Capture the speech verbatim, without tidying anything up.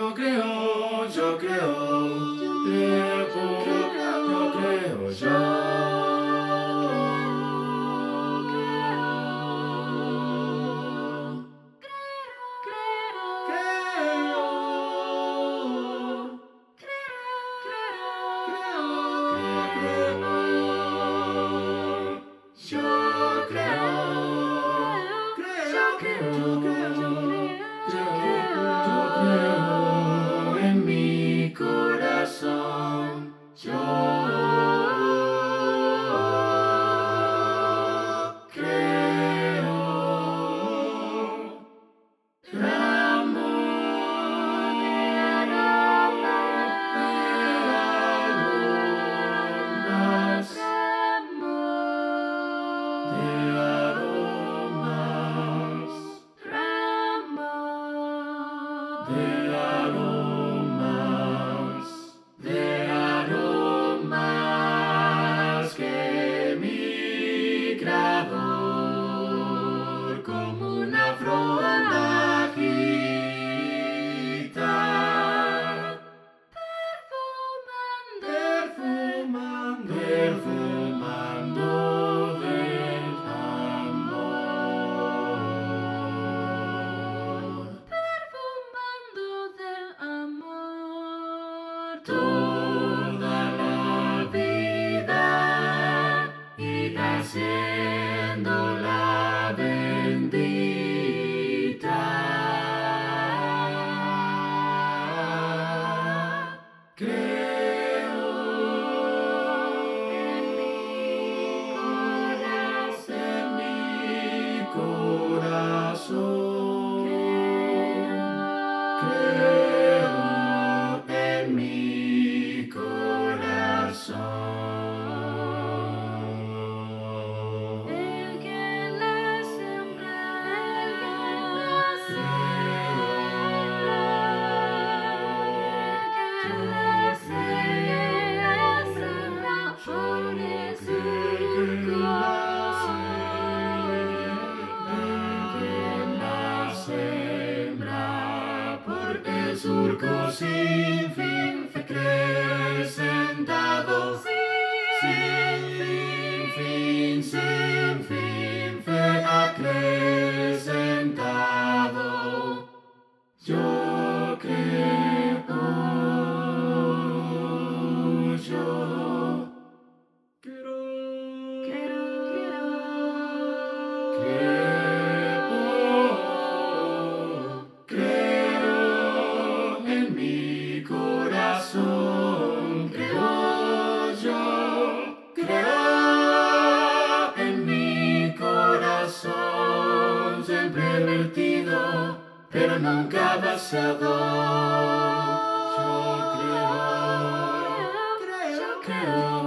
Yo creo, yo creo, creo, yo creo, yo. De aromas, de aromas que mi creador como una fronda agita, perfumando, perfumando, perfumando del toda la vida y haciendo la bendita. Creo en mi corazón, creo en mi corazón. El que la sembra, el que la sembra, el que la sembra, flores y el surco sin fin fue acrecentado, sin fin, fin, sin fin fue acrecentado. Yo creo, yo quiero, quiero, creo en mi corazón, creo yo, creo en mi corazón, siempre vertido, pero nunca vaciado. Yo creo, creo, creo.